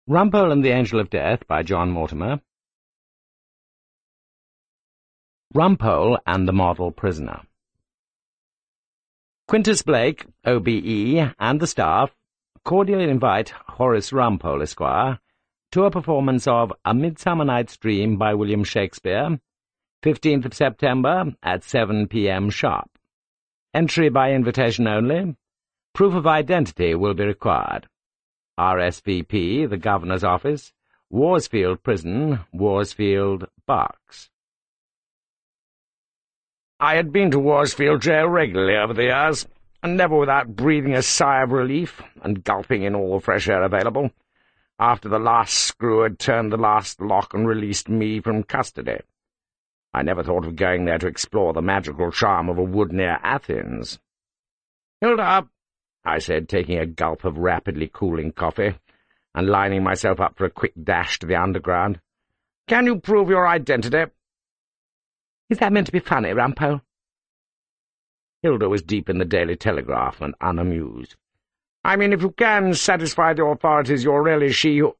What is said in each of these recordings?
Rumpole and the Angel of Death by John Mortimer. Rumpole and the Model Prisoner. Quintus Blake, OBE, and the staff cordially invite Horace Rumpole, Esquire, to a performance of A Midsummer Night's Dream by William Shakespeare, 15th of September at 7 p.m. sharp. Entry by invitation only. Proof of identity will be required. RSVP, the Governor's Office, Warsfield Prison, Warsfield, Berks. I had been to Warsfield Jail regularly over the years, and never without breathing a sigh of relief and gulping in all the fresh air available, after the last screw had turned the last lock and released me from custody. I never thought of going there to explore the magical charm of a wood near Athens. "Hilda," I said, taking a gulp of rapidly cooling coffee, and lining myself up for a quick dash to the underground, "can you prove your identity?" "Is that meant to be funny, Rumpole?" Hilda was deep in the Daily Telegraph and unamused. "I mean, if you can satisfy the authorities you're really she who—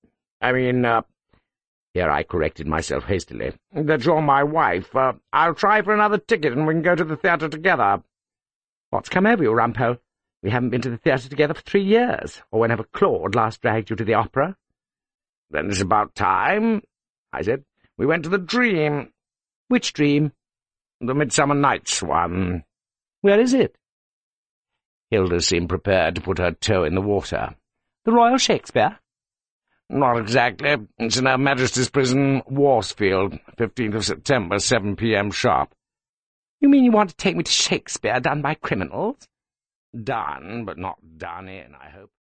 here I corrected myself hastily, that you're my wife. I'll try for another ticket and we can go to the theatre together." "What's come over you, Rumpole? We haven't been to the theatre together for 3 years, or whenever Claude last dragged you to the opera." "Then it's about time," I said. "We went to the Dream." "Which Dream?" "The Midsummer Night's one." "Where is it?" Hilda seemed prepared to put her toe in the water. "The Royal Shakespeare?" "Not exactly. It's in Her Majesty's Prison, Warsfield, 15th of September, 7 p.m. sharp." "You mean you want to take me to Shakespeare done by criminals?" "Done, but not done in, I hope."